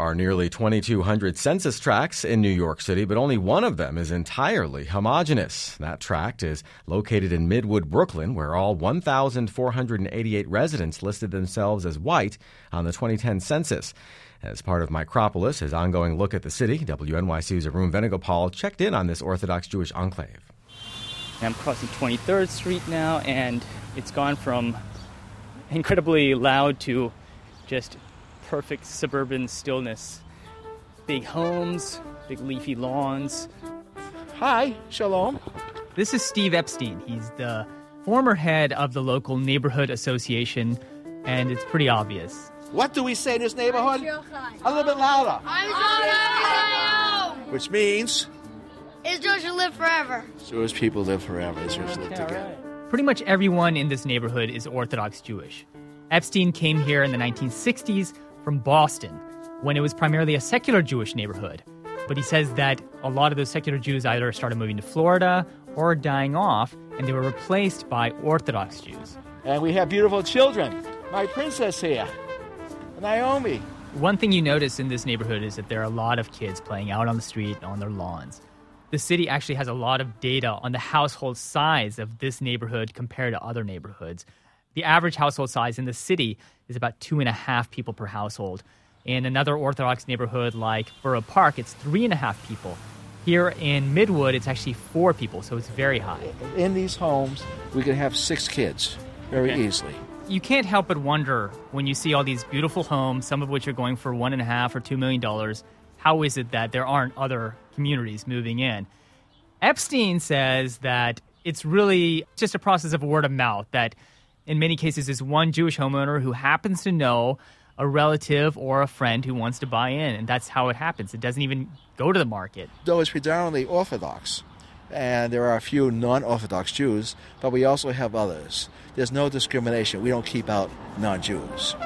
are nearly 2,200 census tracts in New York City, but only one of them is entirely homogeneous. That tract is located in Midwood, Brooklyn, where all 1,488 residents listed themselves as white on the 2010 census. As part of Micropolis, his ongoing look at the city, WNYC's Arun Venugopal checked in on this Orthodox Jewish enclave. I'm crossing 23rd Street now, and it's gone from incredibly loud to just perfect suburban stillness. Big homes, big leafy lawns. Hi, shalom. This is Steve Epstein. He's the former head of the local neighborhood association, and it's pretty obvious. What do we say in this neighborhood? A little bit louder. Which means? Israel should live forever. Jewish people live forever. Israel should live together. Right. Pretty much everyone in this neighborhood is Orthodox Jewish. Epstein came here in the 1960s from Boston, when it was primarily a secular Jewish neighborhood. But he says that a lot of those secular Jews either started moving to Florida or dying off, and they were replaced by Orthodox Jews. And we have beautiful children. My princess here, Naomi. One thing you notice in this neighborhood is that there are a lot of kids playing out on the street and on their lawns. The city actually has a lot of data on the household size of this neighborhood compared to other neighborhoods. The average household size in the city is about 2.5 people per household. In another Orthodox neighborhood like Borough Park, it's 3.5 people. Here in Midwood, it's actually 4 people, so it's very high. In these homes, we can have 6 kids very easily. You can't help but wonder when you see all these beautiful homes, some of which are going for $1.5 or $2 million, how is it that there aren't other communities moving in? Epstein says that it's really just a process of word of mouth, that in many cases is one Jewish homeowner who happens to know a relative or a friend who wants to buy in, and that's how it happens. It doesn't even go to the market. Though it's predominantly Orthodox, and there are a few non-Orthodox Jews, but we also have others. There's no discrimination. We don't keep out non-Jews.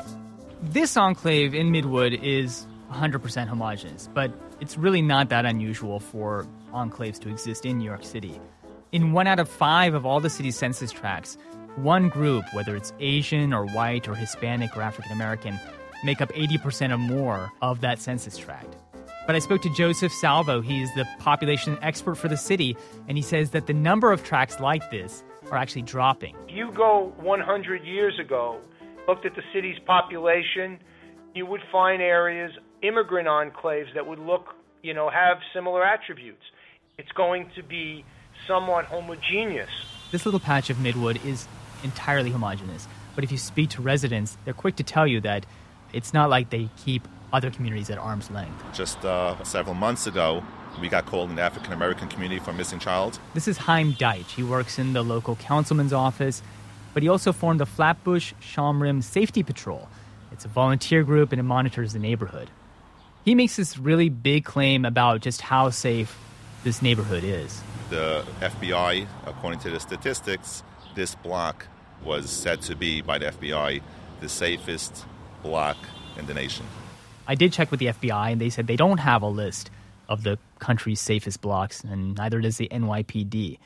This enclave in Midwood is 100% homogenous, but it's really not that unusual for enclaves to exist in New York City. In 1 out of 5 of all the city's census tracts, one group, whether it's Asian or white or Hispanic or African American, make up 80% or more of that census tract. But I spoke to Joseph Salvo. He's the population expert for the city, and he says that the number of tracts like this are actually dropping. If you go 100 years ago, looked at the city's population, you would find areas, immigrant enclaves that would look, have similar attributes. It's going to be somewhat homogeneous. This little patch of Midwood is entirely homogenous, but if you speak to residents, they're quick to tell you that it's not like they keep other communities at arm's length. Just several months ago, we got called in the African-American community for a missing child. This is Chaim Deitch. He works in the local councilman's office, but he also formed the Flatbush Shomrim Safety Patrol. It's a volunteer group, and it monitors the neighborhood. He makes this really big claim about just how safe this neighborhood is. The FBI, according to the statistics, this block was said to be, by the FBI, the safest block in the nation. I did check with the FBI, and they said they don't have a list of the country's safest blocks, and neither does the NYPD.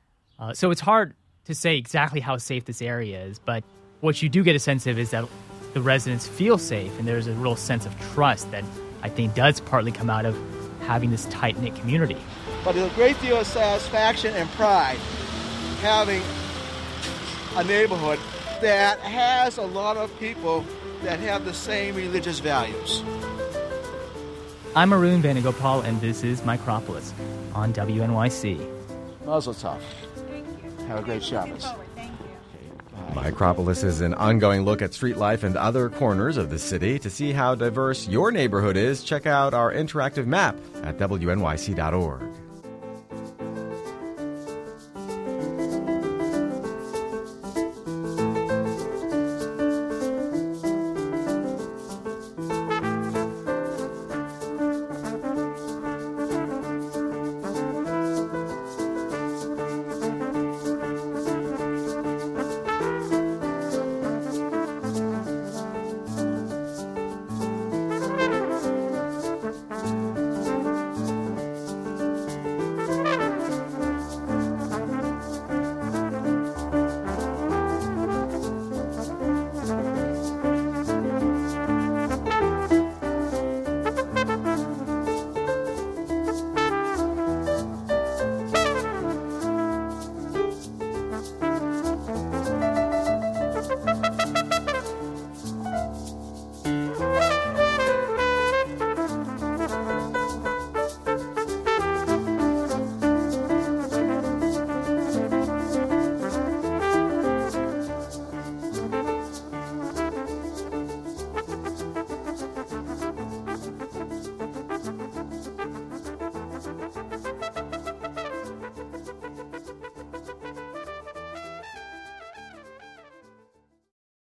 So it's hard to say exactly how safe this area is, but what you do get a sense of is that the residents feel safe, and there's a real sense of trust that I think does partly come out of having this tight-knit community. But there's a great deal of satisfaction and pride having a neighborhood that has a lot of people that have the same religious values. I'm Arun Venugopal, and this is Micropolis on WNYC. Mazel tov. Thank you. Have a great Shabbos. Thank you. Micropolis is an ongoing look at street life and other corners of the city. To see how diverse your neighborhood is, check out our interactive map at WNYC.org.